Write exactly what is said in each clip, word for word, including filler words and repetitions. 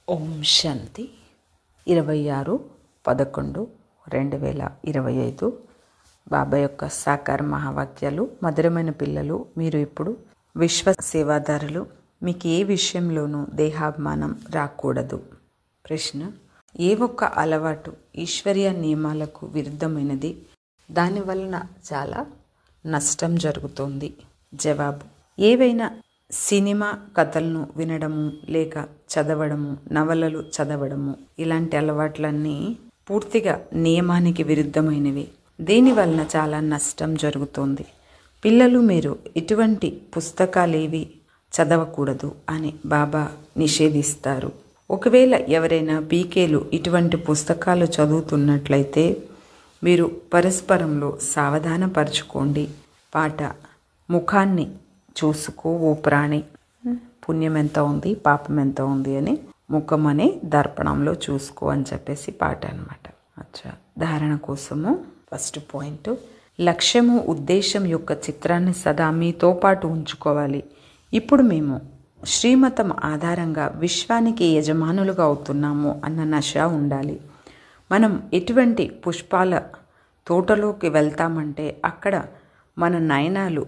ఓం శాంతి. ఇరవై ఆరు పదకొండు రెండు వేల ఇరవై ఐదు బాబా యొక్క సాకార మహావాక్యాలు. మధురమైన పిల్లలు, మీరు ఇప్పుడు విశ్వ సేవాదారులు. మీకు ఏ విషయంలోనూ దేహాభిమానం రాకూడదు. ప్రశ్న: ఏ ఒక్క అలవాటు ఈశ్వర్య నియమాలకు విరుద్ధమైనది? దానివలన చాలా నష్టం జరుగుతోంది. జవాబు: ఏవైనా సినిమా కథలను వినడము, లేక చదవడము, నవలలు చదవడము, ఇలాంటి అలవాట్లన్నీ పూర్తిగా నియమానికి విరుద్ధమైనవి. దీనివలన చాలా నష్టం జరుగుతోంది. పిల్లలు, మీరు ఇటువంటి పుస్తకాలేవి చదవకూడదు అని బాబా నిషేధిస్తారు. ఒకవేళ ఎవరైనా పీకేలు ఇటువంటి పుస్తకాలు చదువుతున్నట్లయితే మీరు పరస్పరంలో సావధానపరచుకోండి. పాట: ముఖాన్ని చూసుకో ఓ ప్రాణి, పుణ్యం ఎంత ఉంది పాపం ఎంత ఉంది అని ముఖం అనే దర్పణంలో చూసుకో అని చెప్పేసి పాట అనమాట. అచ్చా, ధారణ కోసము ఫస్ట్ పాయింట్: లక్ష్యము ఉద్దేశం యొక్క చిత్రాన్ని సదా మీతో పాటు ఉంచుకోవాలి. ఇప్పుడు మేము శ్రీమతం ఆధారంగా విశ్వానికి యజమానులుగా అవుతున్నాము అన్న నష ఉండాలి. మనం ఎటువంటి పుష్పాల తోటలోకి వెళ్తామంటే అక్కడ మన నయనాలు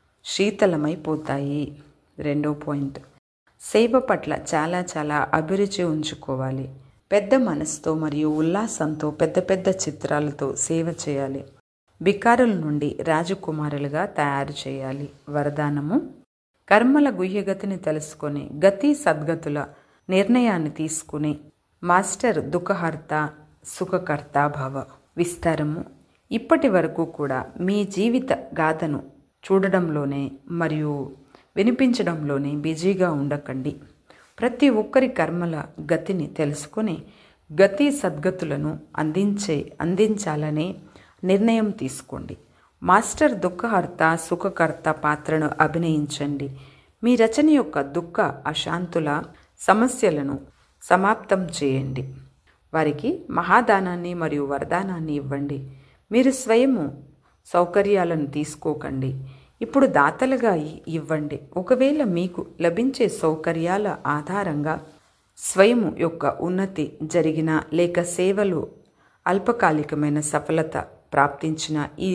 శీతలమైపోతాయి. రెండో పాయింట్: సేవ పట్ల చాలా చాలా అభిరుచి ఉంచుకోవాలి. పెద్ద మనసుతో మరియు ఉల్లాసంతో పెద్ద పెద్ద చిత్రాలతో సేవ చేయాలి. బికారుల నుండి రాజకుమారులుగా తయారు చేయాలి. వరదానము: కర్మల గుహ్యగతిని తెలుసుకొని గతి సద్గతుల నిర్ణయాన్ని తీసుకుని మాస్టర్ దుఃఖహర్త సుఖకర్త భవ. విస్తారము: ఇప్పటి వరకు కూడా మీ జీవిత గాథను చూడడంలోనే మరియు వినిపించడంలోనే బిజీగా ఉండకండి. ప్రతి ఒక్కరి కర్మల గతిని తెలుసుకొని గతి సద్గతులను అందించే అందించాలనే నిర్ణయం తీసుకోండి. మాస్టర్ దుఃఖహర్త సుఖకర్త పాత్రను అభినయించండి. మీ రచన యొక్క దుఃఖ అశాంతుల సమస్యలను సమాప్తం చేయండి. వారికి మహాదానాన్ని మరియు వరదానాన్ని ఇవ్వండి. మీరు స్వయము సౌకర్యాలను తీసుకోకండి. ఇప్పుడు దాతలుగా ఇవ్వండి. ఒకవేళ మీకు లభించే సౌకర్యాల ఆధారంగా స్వయం యొక్క ఉన్నతి జరిగిన లేక సేవలు అల్పకాలికమైన సఫలత ప్రాప్తించిన ఈ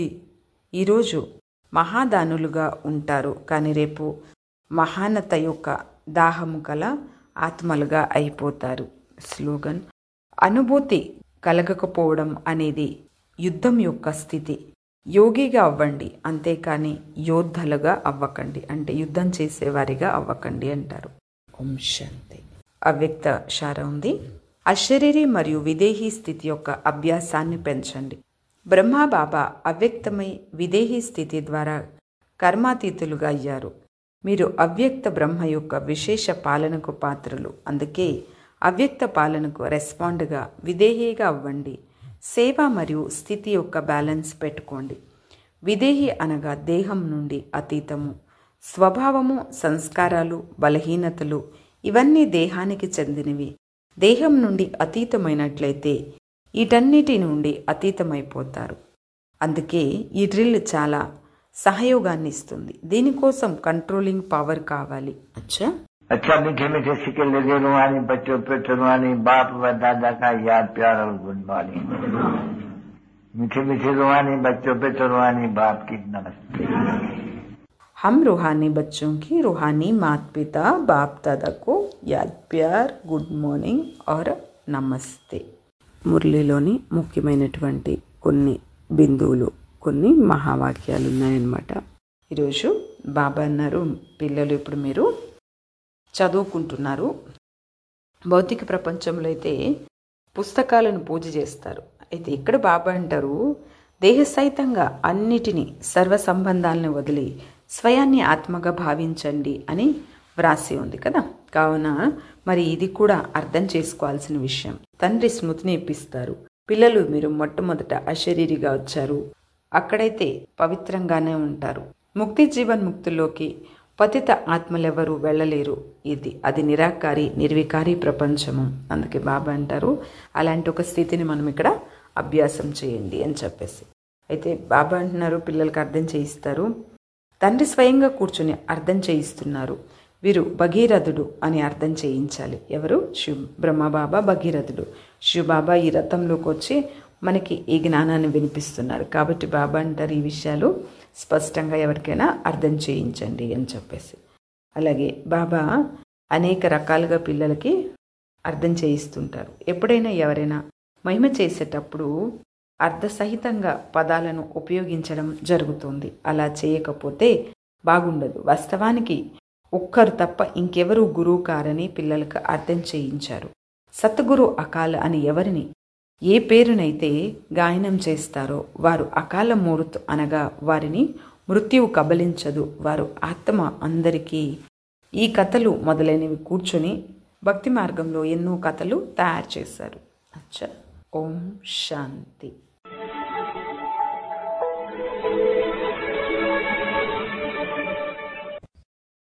ఈరోజు మహాదానులుగా ఉంటారు. కానీ రేపు మహానత యొక్క దాహము గల ఆత్మలుగా అయిపోతారు. స్లోగన్: అనుభూతి కలగకపోవడం అనేది యుద్ధం యొక్క స్థితి. యోగిగా అవ్వండి, అంతేకాని యోద్ధలుగా అవ్వకండి, అంటే యుద్ధం చేసేవారిగా అవ్వకండి అంటారు. ఓం శాంతి. అవ్యక్త శార ఉంది: అశరీరి మరియు విదేహీ స్థితి యొక్క అభ్యాసాన్ని పెంచండి. బ్రహ్మ బాబా అవ్యక్తమై విదేహీ స్థితి ద్వారా కర్మాతీతులుగా అయ్యారు. మీరు అవ్యక్త బ్రహ్మ యొక్క విశేష పాలనకు పాత్రలు. అందుకే అవ్యక్త పాలనకు రెస్పాండ్గా విదేహీగా అవ్వండి. సేవ మరియు స్థితి యొక్క బ్యాలెన్స్ పెట్టుకోండి. విదేహి అనగా దేహం నుండి అతీతము. స్వభావము, సంస్కారాలు, బలహీనతలు ఇవన్నీ దేహానికి చెందినవి. దేహం నుండి అతీతమైనట్లయితే వీటన్నిటి నుండి అతీతమైపోతారు. అందుకే ఈ డ్రిల్ చాలా సహయోగాన్ని ఇస్తుంది. దీనికోసం కంట్రోలింగ్ పవర్ కావాలి. అచ్చా अच्छा मीठे मीठे सिक्के लगे रुहानी बच्चों पे रुहानी बाप व दादा का याद प्यार और गुड मॉर्निंग. मीठे मीठे रुहानी बच्चों पे रुहानी बाप की नमस्ते. हम रूहानी बच्चों की रूहानी माता पिता बाप दादा को याद प्यार గుడ్ మార్నింగ్ और నమస్తే. మురళిలోని ముఖ్యమైనటువంటి కొన్ని బిందువులు, కొన్ని మహావాక్యాలు ఉన్నాయన్నమాట. ఈరోజు బాబా అన్నారు, పిల్లలు ఇప్పుడు మీరు చదువుకుంటున్నారు. భౌతిక ప్రపంచంలో అయితే పుస్తకాలను పూజ చేస్తారు. అయితే ఇక్కడ బాబా అంటారు, దేహ సహితంగా అన్నిటినీ సర్వ సంబంధాలను వదిలి స్వయాన్ని ఆత్మగా భావించండి అని వ్రాసి ఉంది కదా. కావున మరి ఇది కూడా అర్థం చేసుకోవాల్సిన విషయం. తండ్రి స్మృతిని ఇప్పిస్తారు. పిల్లలు, మీరు మొట్టమొదట అశరీరిగా వచ్చారు, అక్కడైతే పవిత్రంగానే ఉంటారు. ముక్తి జీవన్ ముక్తుల్లోకి పతిత ఆత్మలెవరూ వెళ్ళలేరు. ఇది అది నిరాకారి నిర్వికారి ప్రపంచము. అందుకే బాబా అంటారు, అలాంటి ఒక స్థితిని మనం ఇక్కడ అభ్యాసం చేయండి అని చెప్పేసి. అయితే బాబా అంటున్నారు, పిల్లలకి అర్థం చేయిస్తారు. తండ్రి స్వయంగా కూర్చుని అర్థం చేయిస్తున్నారు. వీరు భగీరథుడు అని అర్థం చేయించాలి. ఎవరు? శివ్ బ్రహ్మబాబా భగీరథుడు. శివబాబా ఈ రథంలోకి వచ్చి మనకి ఈ జ్ఞానాన్ని వినిపిస్తున్నారు. కాబట్టి బాబా అంటారు ఈ విషయాలు స్పష్టంగా ఎవరికైనా అర్థం చేయించండి అని చెప్పేసి. అలాగే బాబా అనేక రకాలుగా పిల్లలకి అర్థం చేయిస్తుంటారు. ఎప్పుడైనా ఎవరైనా మహిమ చేసేటప్పుడు అర్థసహితంగా పదాలను ఉపయోగించడం జరుగుతుంది. అలా చేయకపోతే బాగుండదు. వాస్తవానికి ఒక్కరు తప్ప ఇంకెవరూ గురువు కారని పిల్లలకు అర్థం చేయించారు. సద్గురు అకాల అని ఎవరిని ఏ పేరునైతే గాయనం చేస్తారో వారు అకాల మూర్తు అనగా వారిని మృత్యువు కబలించదు. వారు ఆత్మ. అందరికీ ఈ కథలు మొదలైనవి కూర్చొని భక్తి మార్గంలో ఎన్నో కథలు తయారు చేశారు. అచ్చా. ఓం శాంతి.